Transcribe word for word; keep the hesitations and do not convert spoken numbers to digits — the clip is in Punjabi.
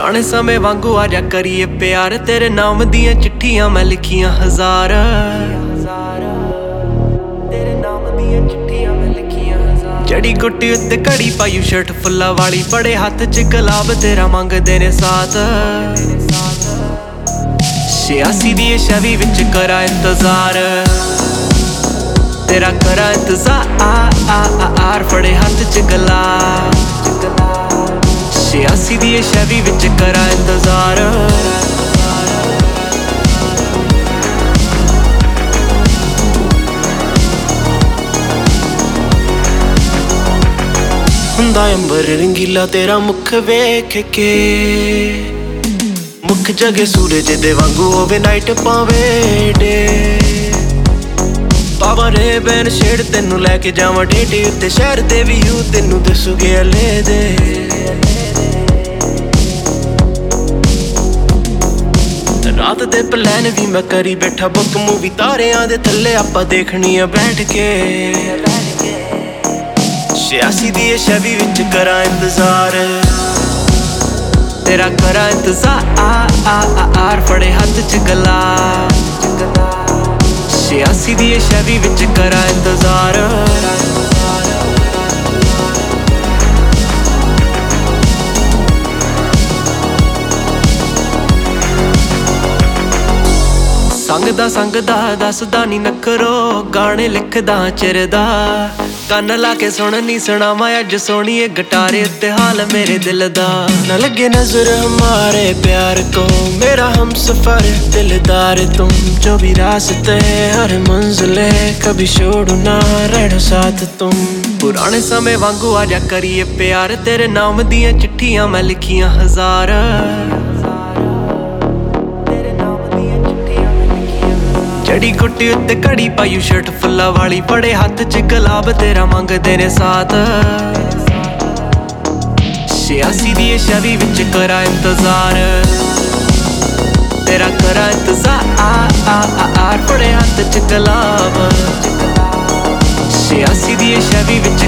ਪੁਰਾਣੇ ਸਮੇਂ ਵਾਂਗੂ ਆਜਾ ਕਰੀਏ ਪਿਆਰ, ਤੇਰੇ ਨਾਮ ਦੀਆਂ ਚਿੱਠੀਆਂ ਮੈਂ ਲਿਖੀਆਂ ਹਜ਼ਾਰ। ਤੇਰੇ ਨਾਮ ਦੀਆਂ ਚਿੱਠੀਆਂ ਮੈਂ ਲਿਖੀਆਂ ਹਜ਼ਾਰ। ਜੜੀ ਗੁੱਟੀ ਉੱਤੇ ਘੜੀ ਪਾਈ ਸ਼ਰਟ ਫੁੱਲਾਂ ਵਾਲੀ, ਬੜੇ ਹੱਥ 'ਚ ਗੁਲਾਬ ਤੇਰਾ ਮੰਗਦੇ ਨੇ ਸਾਥ। ਛਿਆਸੀ ਦੀ ਛਵੀ ਵਿੱਚ ਕਰਾਂ ਇੰਤਜ਼ਾਰ, ਤੇਰਾ ਕਰਾਂ ਇੰਤਜ਼ਾਰ। ਫੜੇ ਹੱਥ 'ਚ ਗੁਲਾਬ, ਛਿਆਸੀ ਦੀ ਛਵੀ ਵਿੱਚ ਕਰਾਂ ਇੰਤਜ਼ਾਰ। ਹੁੰਦਾ ਅੰਬਰ ਰੰਗੀਲਾ ਤੇਰਾ ਮੁਖ ਵੇਖ ਕੇ, ਮੁੱਖ ਜਗੇ ਸੂਰਜ ਦੇ ਵਾਂਗੂ ਹੋਵੇ ਨਾਈਟ ਪਾਵੇ ਡੇ। ਪਾਵਾਂ ਰੇ ਬੈਨ ਸ਼ੇਡ ਤੈਨੂੰ ਲੈ ਕੇ ਜਾਵਾਂ ਡੇਡੇ ਉੱਤੇ, ਸ਼ਹਿਰ ਦੇ ਵਿਊ ਤੈਨੂੰ ਦੱਸੂਗੇ ਅਲੇ ਦੇ। ਰਾਤ ਦੇ ਪਲਾਨ ਵੀ ਮੈਂ ਕਰੀ ਬੈਠਾ ਬੁੱਕ, ਮੂਵੀ ਤਾਰਿਆਂ ਦੇ ਥੱਲੇ ਆਪਾਂ ਦੇਖਣੀ ਆ ਬੈਠ ਕੇ। ਛਿਆਸੀ ਦੀ ਛਵੀ ਵਿੱਚ ਕਰਾਂ ਇੰਤਜ਼ਾਰ, ਤੇਰਾ ਕਰਾਂ ਇੰਤਜ਼ਾਰ। ਫੜੇ ਹੱਥ 'ਚ ਗੁਲਾਬ, ਛਿਆਸੀ ਦੀ ਛਵੀ ਵਿੱਚ ਕਰਾਂ ਇੰਤਜ਼ਾਰ। ਸੰਗਦਾ ਸੰਗਦਾ ਦੱਸਦਾ ਨੀ ਨਖਰੋ, ਗਾਣੇ ਲਿਖਦਾ ਚਿਰਦਾ। ਕੰਨ ਲਾ ਕੇ ਸੁਣ ਨੀ ਸੁਣਾਵਾਂ ਅੱਜ ਸੋਹਣੀਏ ਗਿਟਾਰੇ ਉੱਤੇ ਹਾਲ ਮੇਰੇ ਦਿਲ ਦਾ। ਨਾ ਲੱਗੇ ਨਜ਼ਰ ਹਮਾਰੇ ਪਿਆਰ को, मेरा हमसफर दिलदार तुम। जो भी रास्ते हर मंजिले, कभी छोड़ो ना रहना साथ तुम। पुराने समय वांगू आजा करिए प्यार, तेरे नाम दियां चिट्ठियां मैं लिखियां हजार। जड़ी गुट्टी उत्ते घड़ी पाई शर्ट फुल्ला वाली, बड़े हाथ 'ਚ गुलाब तेरा मंगदे ने साथ। छियासी दी छवि विच करा इंतजार, तेरा करा इंतजार। बड़े हाथ 'ਚ गुलाब, छियासी दी छवि विच